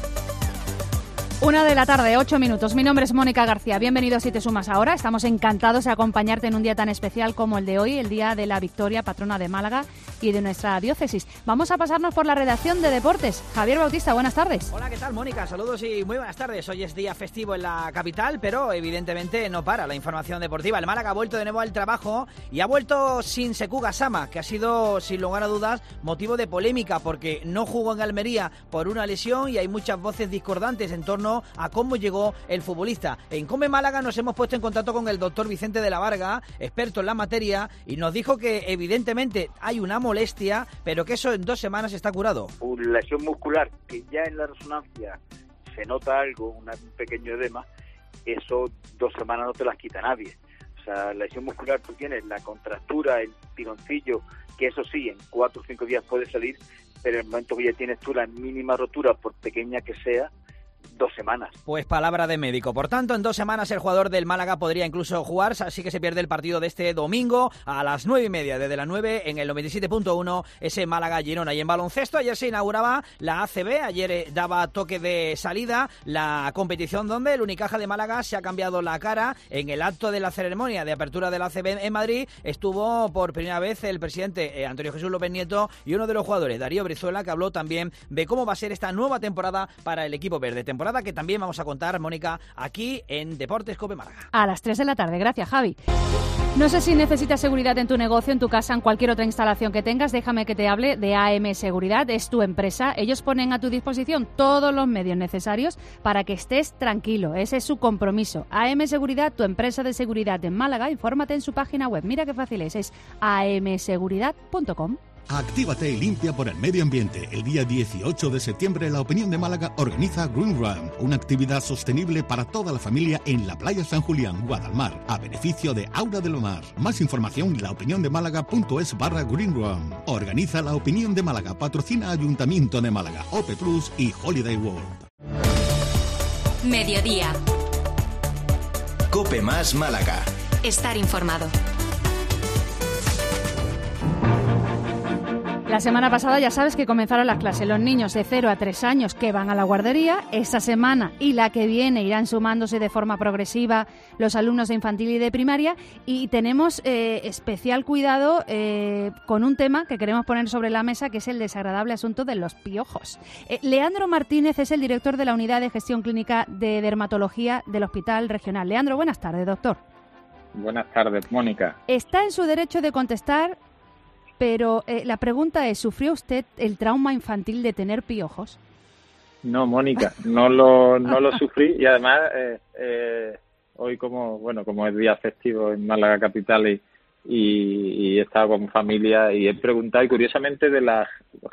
Speaker 3: Una de la tarde, ocho minutos. Mi nombre es Mónica García. Bienvenido si te sumas ahora. Estamos encantados de acompañarte en un día tan especial como el de hoy, el Día de la Victoria, patrona de Málaga y de nuestra diócesis. Vamos a pasarnos por la redacción de Deportes. Javier Bautista, buenas tardes.
Speaker 15: Hola, ¿qué tal, Mónica? Saludos y muy buenas tardes. Hoy es día festivo en la capital, pero evidentemente no para la información deportiva. El Málaga ha vuelto de nuevo al trabajo y ha vuelto sin Sekou Gassama, que ha sido, sin lugar a dudas, motivo de polémica porque no jugó en Almería por una lesión y hay muchas voces discordantes en torno a cómo llegó el futbolista. En Come Málaga nos hemos puesto en contacto con el doctor Vicente de la Varga, experto en la materia, y nos dijo que evidentemente hay una molestia, pero que eso en dos semanas está curado.
Speaker 16: Una lesión muscular que ya en la resonancia se nota algo, un pequeño edema, eso dos semanas no te las quita nadie. O sea, la lesión muscular tú tienes la contractura, el tironcillo, que eso sí, en cuatro o cinco días puede salir, pero en el momento que ya tienes tú la mínima rotura, por pequeña que sea, dos semanas.
Speaker 15: Pues palabra de médico. Por tanto, en dos semanas el jugador del Málaga podría incluso jugar, así que se pierde el partido de este domingo a las nueve y media, desde las nueve en el noventa y siete punto uno, ese Málaga-Girona. Y en baloncesto ayer se inauguraba la A C B, ayer eh, daba toque de salida la competición donde el Unicaja de Málaga se ha cambiado la cara. En el acto de la ceremonia de apertura de la A C B en Madrid estuvo por primera vez el presidente eh, Antonio Jesús López Nieto y uno de los jugadores, Darío Brizuela, que habló también de cómo va a ser esta nueva temporada para el equipo verde. Temporada que también vamos a contar, Mónica, aquí en Deportes Cope Málaga.
Speaker 3: A las tres de la tarde, gracias, Javi. No sé si necesitas seguridad en tu negocio, en tu casa, en cualquier otra instalación que tengas, déjame que te hable de A M Seguridad, es tu empresa. Ellos ponen a tu disposición todos los medios necesarios para que estés tranquilo, ese es su compromiso. A M Seguridad, tu empresa de seguridad en Málaga, infórmate en su página web, mira qué fácil es, es a m seguridad punto com.
Speaker 17: Actívate y limpia por el medio ambiente. El día dieciocho de septiembre, la Opinión de Málaga organiza Green Run, una actividad sostenible para toda la familia en la playa San Julián, Guadalmar, a beneficio de Aura de Lomar. Más información en laopiniondemálaga.es barra Green Run. Organiza la Opinión de Málaga, patrocina Ayuntamiento de Málaga, O P Plus y Holiday World.
Speaker 10: Mediodía.
Speaker 1: Cope Más Málaga.
Speaker 10: Estar informado.
Speaker 3: La semana pasada ya sabes que comenzaron las clases. Los niños de cero a tres años que van a la guardería, esta semana y la que viene irán sumándose de forma progresiva los alumnos de infantil y de primaria, y tenemos eh, especial cuidado eh, con un tema que queremos poner sobre la mesa, que es el desagradable asunto de los piojos. Eh, Leandro Martínez es el director de la Unidad de Gestión Clínica de Dermatología del Hospital Regional. Leandro, buenas tardes, doctor.
Speaker 18: Buenas tardes, Mónica.
Speaker 3: Está en su derecho de contestar, pero eh, la pregunta es, ¿sufrió usted el trauma infantil de tener piojos?
Speaker 18: No, Mónica, no lo no lo sufrí, y además eh, eh, hoy como bueno como es día festivo en Málaga capital y, y, y he estado con familia y he preguntado, y curiosamente de la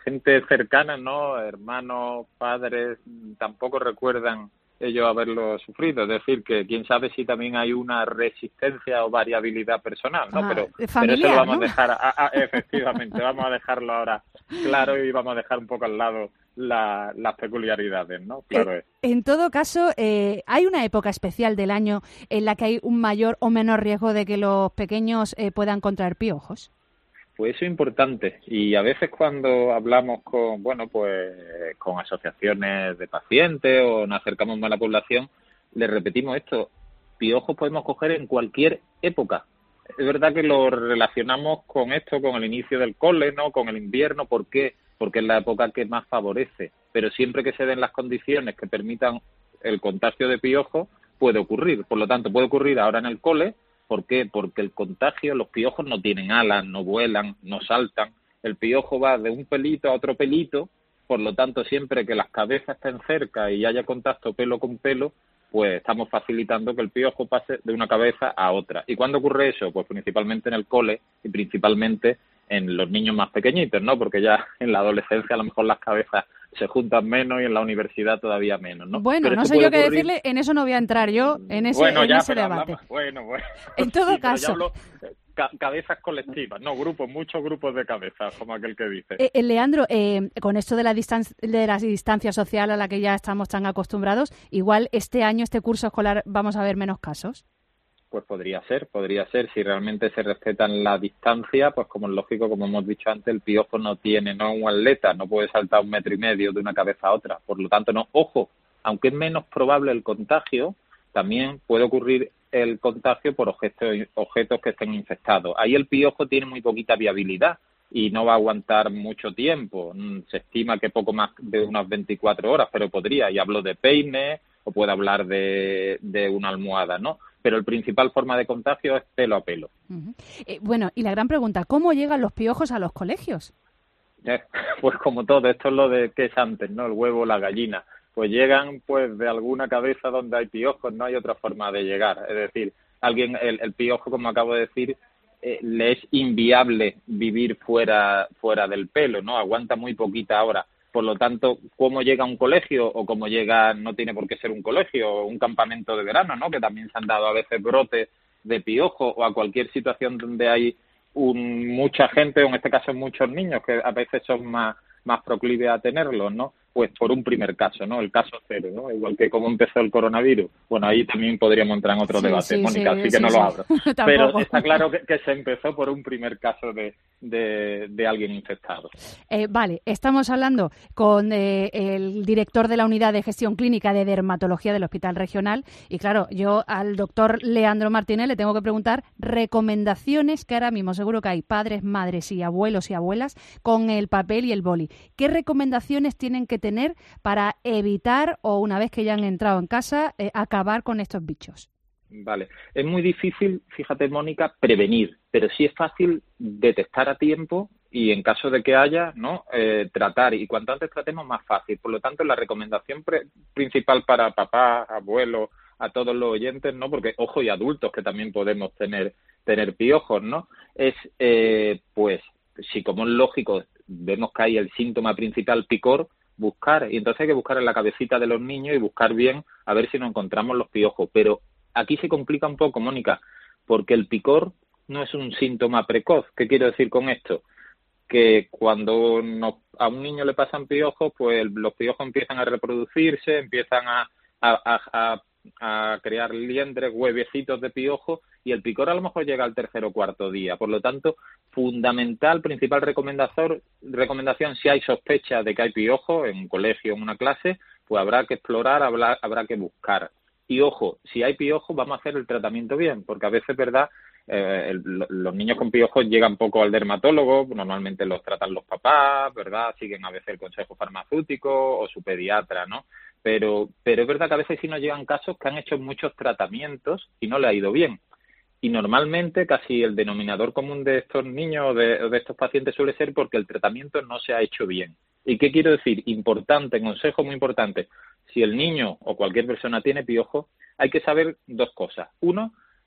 Speaker 18: gente cercana, ¿no? Hermanos, padres, tampoco recuerdan ellos haberlo sufrido. Es decir, que quién sabe si también hay una resistencia o variabilidad personal, ¿no?
Speaker 3: Ah,
Speaker 18: pero,
Speaker 3: familiar,
Speaker 18: pero eso lo vamos
Speaker 3: ¿no?
Speaker 18: a dejar, a, a, efectivamente, vamos a dejarlo ahora claro y vamos a dejar un poco al lado la, las peculiaridades, ¿no? Claro
Speaker 3: Eh,
Speaker 18: es.
Speaker 3: en todo caso, eh, ¿hay una época especial del año en la que hay un mayor o menor riesgo de que los pequeños eh, puedan contraer piojos?
Speaker 18: Pues eso es importante, y a veces cuando hablamos con, bueno, pues con asociaciones de pacientes o nos acercamos más a la población, les repetimos esto: piojos podemos coger en cualquier época. Es verdad que lo relacionamos con esto, con el inicio del cole, ¿no? Con el invierno. ¿Por qué? Porque es la época que más favorece, pero siempre que se den las condiciones que permitan el contagio de piojos, puede ocurrir. Por lo tanto, puede ocurrir ahora en el cole. ¿Por qué? Porque el contagio, los piojos no tienen alas, no vuelan, no saltan. El piojo va de un pelito a otro pelito, por lo tanto, siempre que las cabezas estén cerca y haya contacto pelo con pelo, pues estamos facilitando que el piojo pase de una cabeza a otra. ¿Y cuándo ocurre eso? Pues principalmente en el cole y principalmente en los niños más pequeñitos, ¿no? Porque ya en la adolescencia a lo mejor las cabezas se juntan menos y en la universidad todavía menos, ¿no?
Speaker 3: Bueno,
Speaker 18: Pero
Speaker 3: no
Speaker 18: esto
Speaker 3: sé yo
Speaker 18: puede
Speaker 3: qué
Speaker 18: ocurrir...
Speaker 3: decirle, en eso no voy a entrar yo, en ese,
Speaker 18: bueno,
Speaker 3: en
Speaker 18: ya,
Speaker 3: ese
Speaker 18: pero
Speaker 3: debate.
Speaker 18: hablamos- bueno, bueno.
Speaker 3: En todo
Speaker 18: Sí, pero
Speaker 3: caso...
Speaker 18: yo hablo, eh, ca- cabezas colectivas, no grupos, muchos grupos de cabezas, como aquel que dice.
Speaker 3: Eh, eh, Leandro, eh, con esto de la, distan- de la distancia social a la que ya estamos tan acostumbrados, igual este año, este curso escolar, vamos a ver menos casos.
Speaker 18: Pues podría ser, podría ser. Si realmente se respetan la distancia, pues como es lógico, como hemos dicho antes, el piojo no tiene, no es un atleta, no puede saltar un metro y medio de una cabeza a otra. Por lo tanto, no, ojo, aunque es menos probable el contagio, también puede ocurrir el contagio por objetos, objetos que estén infectados. Ahí el piojo tiene muy poquita viabilidad y no va a aguantar mucho tiempo. Mm, Se estima que poco más de unas veinticuatro horas, pero podría. Y hablo de peine o puedo hablar de, de una almohada, ¿no? Pero el principal forma de contagio es pelo a pelo.
Speaker 3: Ujú. Eh, bueno, y la gran pregunta, ¿cómo llegan los piojos a los colegios?
Speaker 18: Eh, Pues como todo, esto es lo de que es antes, ¿no? El huevo o la gallina. Pues llegan pues de alguna cabeza donde hay piojos, no hay otra forma de llegar. Es decir, alguien, el, el piojo, como acabo de decir, eh, le es inviable vivir fuera, fuera del pelo, ¿no? Aguanta muy poquita hora. Por lo tanto, ¿cómo llega a un colegio? O cómo llega, no tiene por qué ser un colegio, o un campamento de verano, ¿no? Que también se han dado a veces brotes de piojo, o a cualquier situación donde hay un, mucha gente, o en este caso muchos niños, que a veces son más, más proclives a tenerlos, ¿no? Pues por un primer caso, ¿no? El caso cero, ¿no? Igual que cómo empezó el coronavirus. Bueno, ahí también podríamos entrar en otro
Speaker 3: Sí,
Speaker 18: debate,
Speaker 3: sí,
Speaker 18: Mónica,
Speaker 3: sí,
Speaker 18: así que
Speaker 3: sí,
Speaker 18: no
Speaker 3: sí.
Speaker 18: lo abro.
Speaker 3: Tampoco.
Speaker 18: Pero está claro que, que se empezó por un primer caso de, de, de alguien infectado.
Speaker 3: Eh, vale, estamos hablando con eh, el director de la Unidad de Gestión Clínica de Dermatología del Hospital Regional y claro, yo al doctor Leandro Martínez le tengo que preguntar recomendaciones que ahora mismo seguro que hay padres, madres y abuelos y abuelas con el papel y el boli. ¿Qué recomendaciones tienen que tener para evitar o una vez que ya han entrado en casa eh, acabar con estos bichos?
Speaker 18: Vale. Es muy difícil, fíjate, Mónica, prevenir, pero sí es fácil detectar a tiempo y en caso de que haya, ¿no? Eh, tratar. Y cuanto antes tratemos, más fácil. Por lo tanto, la recomendación pre- principal para papás, abuelos, a todos los oyentes, ¿no? Porque, ojo, y adultos que también podemos tener tener piojos, ¿no? Es, eh, pues, si como es lógico, vemos que hay el síntoma principal, picor, buscar. Y entonces hay que buscar en la cabecita de los niños y buscar bien a ver si nos encontramos los piojos. Pero aquí se complica un poco, Mónica, porque el picor no es un síntoma precoz. ¿Qué quiero decir con esto? Que cuando nos, a un niño le pasan piojos, pues los piojos empiezan a reproducirse, empiezan a, a, a, a crear liendres, huevecitos de piojos, y el picor a lo mejor llega al tercer o cuarto día. Por lo tanto, fundamental, principal recomendación, recomendación si hay sospecha de que hay piojos en un colegio, en una clase, pues habrá que explorar, habrá, habrá que buscar. Y ojo, si hay piojos vamos a hacer el tratamiento bien, porque a veces, ¿verdad?, eh, el, los niños con piojos llegan poco al dermatólogo, normalmente los tratan los papás, ¿verdad?, siguen a veces el consejo farmacéutico o su pediatra, ¿no? Pero, pero es verdad que a veces sí nos llegan casos que han hecho muchos tratamientos y no le ha ido bien. Y normalmente casi el denominador común de estos niños o de, de estos pacientes suele ser porque el tratamiento no se ha hecho bien. ¿Y qué quiero decir? Importante, consejo muy importante. Si el niño o cualquier persona tiene piojo, hay que saber dos cosas. Uno,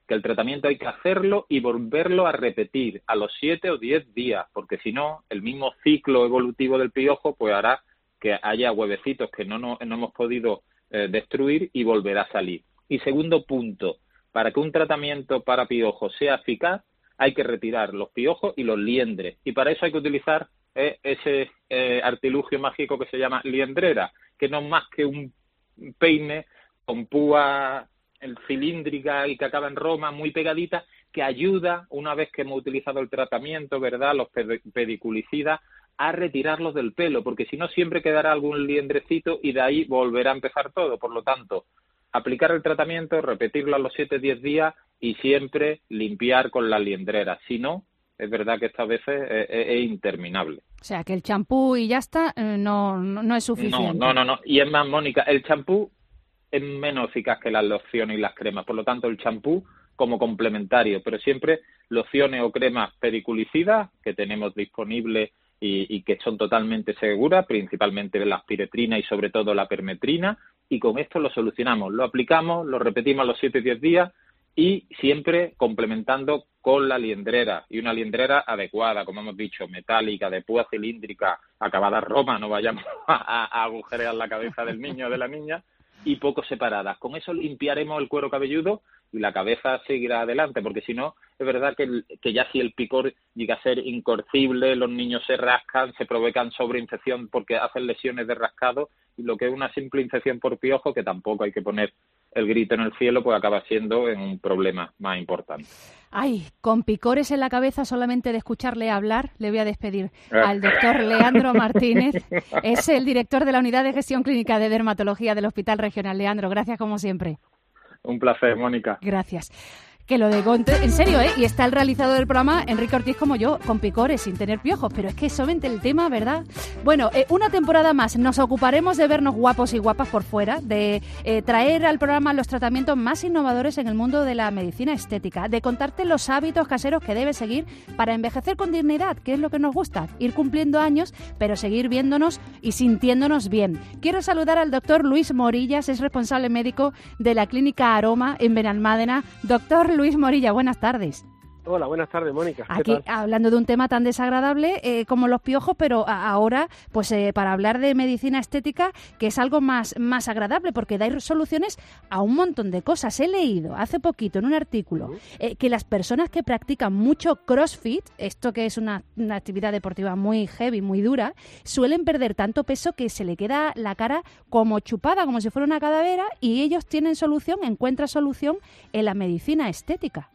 Speaker 18: que el tratamiento hay que hacerlo y volverlo a repetir a los siete o diez días, porque si no, el mismo ciclo evolutivo del piojo pues hará que haya huevecitos que no, no, no hemos podido eh, destruir y volverá a salir. Y segundo punto, para que un tratamiento para piojos sea eficaz, hay que retirar los piojos y los liendres, y para eso hay que utilizar eh, ese eh, artilugio mágico que se llama liendrera, que no es más que un peine con púa el cilíndrica y que acaba en roma, muy pegadita, que ayuda, una vez que hemos utilizado el tratamiento, ¿verdad?, los pediculicidas, a retirarlos del pelo, porque si no siempre quedará algún liendrecito y de ahí volverá a empezar todo. Por lo tanto, aplicar el tratamiento, repetirlo a los siete a diez días y siempre limpiar con la liendrera. Si no, es verdad que esta vez es, es, es interminable.
Speaker 3: O sea, que el champú y ya está, no, no, no es suficiente.
Speaker 18: No, no, no, no. Y es más, Mónica, el champú es menos eficaz que las lociones y las cremas. Por lo tanto, el champú como complementario, pero siempre lociones o cremas pediculicidas que tenemos disponibles y, y que son totalmente seguras, principalmente la piretrina y sobre todo la permetrina, y con esto lo solucionamos. Lo aplicamos, lo repetimos a los siete a diez días y siempre complementando con la liendrera, y una liendrera adecuada, como hemos dicho, metálica, de púa cilíndrica, acabada en roma, no vayamos a, a agujerear la cabeza del niño o de la niña, y poco separadas. Con eso limpiaremos el cuero cabelludo y la cabeza seguirá adelante, porque si no, es verdad que, el, que ya si el picor llega a ser incorcible, los niños se rascan, se provocan sobreinfección porque hacen lesiones de rascado, y lo que es una simple infección por piojo, que tampoco hay que poner el grito en el cielo, pues acaba siendo un problema más importante.
Speaker 3: Ay, con picores en la cabeza solamente de escucharle hablar, le voy a despedir al doctor Leandro Martínez. Es el director de la Unidad de Gestión Clínica de Dermatología del Hospital Regional. Leandro, gracias como siempre.
Speaker 18: Un placer, Mónica.
Speaker 3: Gracias. Que lo de Gonte, en serio, ¿eh? Y está el realizador del programa, Enrique Ortiz, como yo, con picores, sin tener piojos, pero es que es solamente el tema, ¿verdad? Bueno, eh, una temporada más nos ocuparemos de vernos guapos y guapas por fuera, de eh, traer al programa los tratamientos más innovadores en el mundo de la medicina estética, de contarte los hábitos caseros que debes seguir para envejecer con dignidad, que es lo que nos gusta, ir cumpliendo años, pero seguir viéndonos y sintiéndonos bien. Quiero saludar al doctor Luis Morillas, es responsable médico de la Clínica Aroma en Benalmádena. Doctor Luis Morilla, buenas tardes.
Speaker 19: Hola, buenas tardes, Mónica.
Speaker 3: Aquí hablando de un tema tan desagradable eh, como los piojos, pero a, ahora, pues eh, para hablar de medicina estética, que es algo más, más agradable, porque da soluciones a un montón de cosas. He leído hace poquito en un artículo eh, que las personas que practican mucho CrossFit, esto que es una, una actividad deportiva muy heavy, muy dura, suelen perder tanto peso que se le queda la cara como chupada, como si fuera una calavera, y ellos tienen solución, encuentran solución en la medicina estética.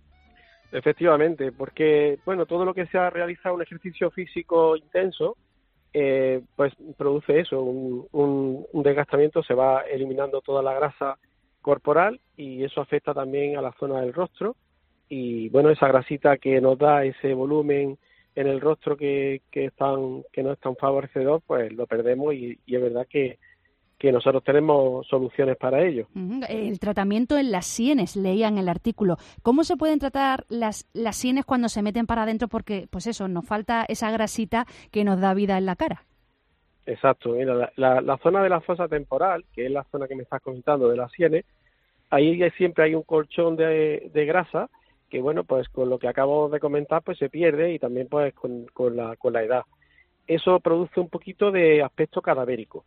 Speaker 19: Efectivamente, porque bueno, todo lo que sea realizar un ejercicio físico intenso, eh, pues produce eso, un, un, un desgastamiento, se va eliminando toda la grasa corporal y eso afecta también a la zona del rostro y bueno, esa grasita que nos da ese volumen en el rostro que, que, es tan, que no es tan favorecedor, pues lo perdemos y, y es verdad que que nosotros tenemos soluciones para ello.
Speaker 3: El tratamiento en las sienes, leía en el artículo. ¿Cómo se pueden tratar las, las sienes cuando se meten para adentro? Porque, pues eso, nos falta esa grasita que nos da vida en la cara.
Speaker 19: Exacto. Mira, la, la, la zona de la fosa temporal, que es la zona que me estás comentando de las sienes, ahí siempre hay un colchón de, de grasa que, bueno, pues con lo que acabo de comentar, pues se pierde y también pues con, con, la, con la edad. Eso produce un poquito de aspecto cadavérico.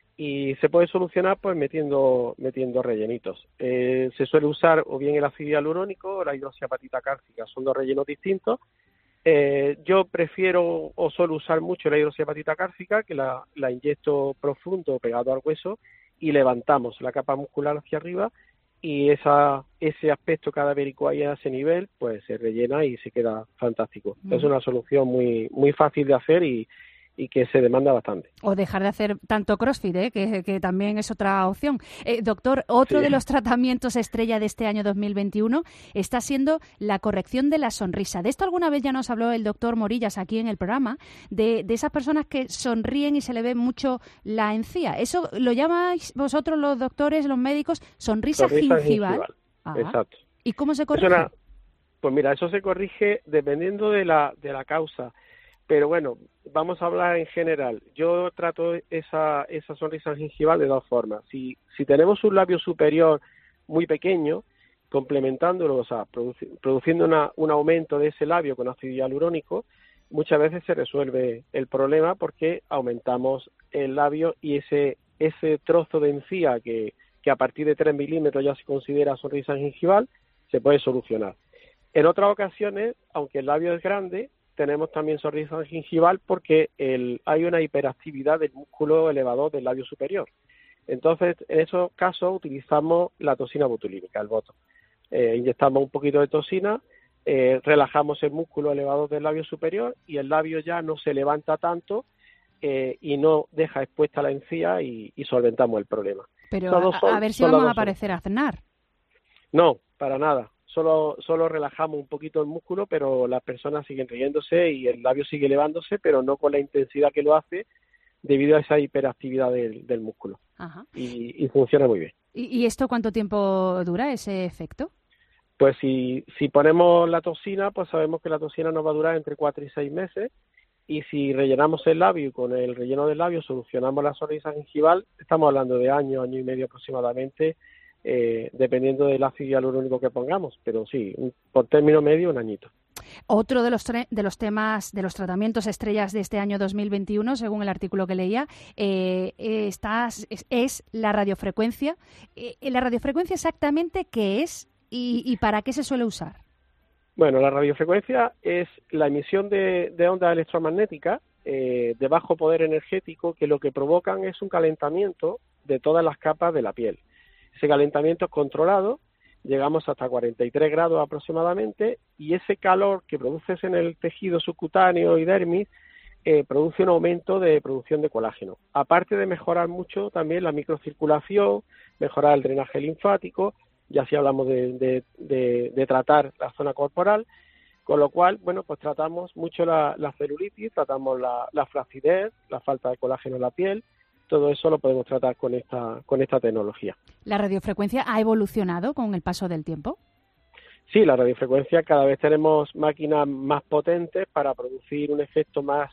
Speaker 19: Y se puede solucionar pues metiendo metiendo rellenitos. Eh, se suele usar o bien el ácido hialurónico o la hidroxiapatita cálcica, son dos rellenos distintos. Eh, yo prefiero o suelo usar mucho la hidroxiapatita cálcica, que la, la inyecto profundo pegado al hueso y levantamos la capa muscular hacia arriba y esa ese aspecto cadavérico ahí a ese nivel pues se rellena y se queda fantástico. Mm. Es una solución muy muy fácil de hacer y y que se demanda bastante.
Speaker 3: O dejar de hacer tanto CrossFit, ¿eh? que, que también es otra opción. Eh, doctor, otro sí. de los tratamientos estrella de este año dos mil veintiuno está siendo la corrección de la sonrisa. De esto alguna vez ya nos habló el doctor Morillas aquí en el programa, de, de esas personas que sonríen y se le ve mucho la encía. ¿Eso lo llamáis vosotros los doctores, los médicos, sonrisa, sonrisa gingival?
Speaker 19: gingival. Ah. Exacto.
Speaker 3: ¿Y cómo se corrige?
Speaker 19: Una, pues mira, eso se corrige dependiendo de la, de la causa. Pero bueno, vamos a hablar en general. Yo trato esa esa sonrisa gingival de dos formas. Si si tenemos un labio superior muy pequeño, complementándolo, o sea, produci produciendo una, un aumento de ese labio con ácido hialurónico, muchas veces se resuelve el problema porque aumentamos el labio y ese ese trozo de encía que, que a partir de tres milímetros ya se considera sonrisa gingival, se puede solucionar. En otras ocasiones, aunque el labio es grande, tenemos también sonrisa gingival porque el, hay una hiperactividad del músculo elevador del labio superior. Entonces, en esos casos utilizamos la toxina botulínica, el botox. Eh, inyectamos un poquito de toxina, eh, relajamos el músculo elevador del labio superior y el labio ya no se levanta tanto eh, y no deja expuesta la encía y, y solventamos el problema.
Speaker 3: Pero a, son, a ver si vamos a parecer a Aznar.
Speaker 19: No, para nada. Solo, solo relajamos un poquito el músculo, pero las personas siguen riéndose y el labio sigue elevándose, pero no con la intensidad que lo hace debido a esa hiperactividad del, del músculo.
Speaker 3: Ajá.
Speaker 19: Y, y funciona muy bien.
Speaker 3: ¿Y, ¿Y esto cuánto tiempo dura, ese efecto?
Speaker 19: Pues si, si ponemos la toxina, pues sabemos que la toxina nos va a durar entre cuatro y seis meses, y si rellenamos el labio y con el relleno del labio solucionamos la sonrisa gingival, estamos hablando de año, año y medio aproximadamente, eh, dependiendo del ácido hialurónico que pongamos, pero sí, por término medio, un añito.
Speaker 3: Otro de los, de los temas, de los tratamientos estrellas de este año dos mil veintiuno, según el artículo que leía, eh, está, es, es la radiofrecuencia. Eh, ¿La radiofrecuencia exactamente qué es y, y para qué se suele usar?
Speaker 19: Bueno, la radiofrecuencia es la emisión de, de ondas electromagnéticas eh, de bajo poder energético que lo que provocan es un calentamiento de todas las capas de la piel. Ese calentamiento es controlado, llegamos hasta cuarenta y tres grados aproximadamente, y ese calor que produces en el tejido subcutáneo y dermis eh, produce un aumento de producción de colágeno. Aparte de mejorar mucho también la microcirculación, mejorar el drenaje linfático, ya si hablamos de, de, de, de tratar la zona corporal, con lo cual, bueno, pues tratamos mucho la, la celulitis, tratamos la, la flacidez, la falta de colágeno en la piel. Todo eso lo podemos tratar con esta con esta tecnología.
Speaker 3: ¿La radiofrecuencia ha evolucionado con el paso del tiempo?
Speaker 19: Sí, la radiofrecuencia, cada vez tenemos máquinas más potentes para producir un efecto más,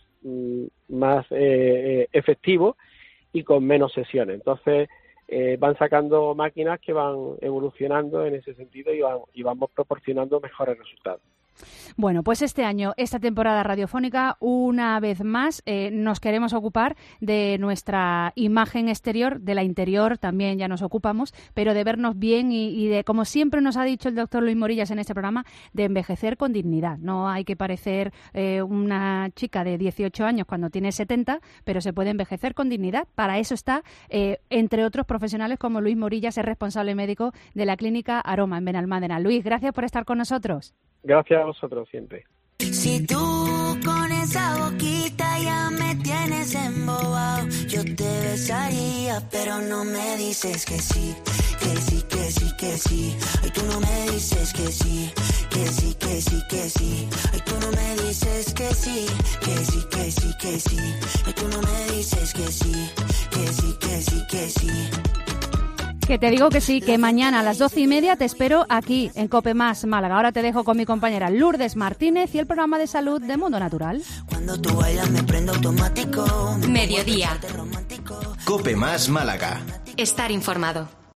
Speaker 19: más eh, efectivo y con menos sesiones. Entonces, eh, van sacando máquinas que van evolucionando en ese sentido y, van, y vamos proporcionando mejores resultados.
Speaker 3: Bueno, pues este año, esta temporada radiofónica, una vez más, eh, nos queremos ocupar de nuestra imagen exterior, de la interior también ya nos ocupamos, pero de vernos bien y, y de, como siempre nos ha dicho el doctor Luis Morillas en este programa, de envejecer con dignidad. No hay que parecer eh, una chica de dieciocho años cuando tiene setenta, pero se puede envejecer con dignidad. Para eso está, eh, entre otros profesionales como Luis Morillas, es responsable médico de la clínica Aroma en Benalmádena. Luis, gracias por estar con nosotros.
Speaker 19: Gracias a vosotros siempre.
Speaker 9: Si tú con esa boquita ya me tienes embobado, yo te besaría, pero no me dices que sí, que sí, que sí, que sí. Ay, tú no me dices que sí, que sí, que sí, que sí. Ay, tú no me dices que sí, que sí, que sí, que sí. Ay, tú no me dices que sí, que sí, que sí, que sí.
Speaker 3: Que te digo que sí, que mañana a las doce y media te espero aquí en Cope Más Málaga. Ahora te dejo con mi compañera Lourdes Martínez y el programa de salud de Mundo Natural.
Speaker 9: Cuando tú bailas me prendo automático.
Speaker 10: Mediodía.
Speaker 1: Cope Más Málaga.
Speaker 10: Estar informado.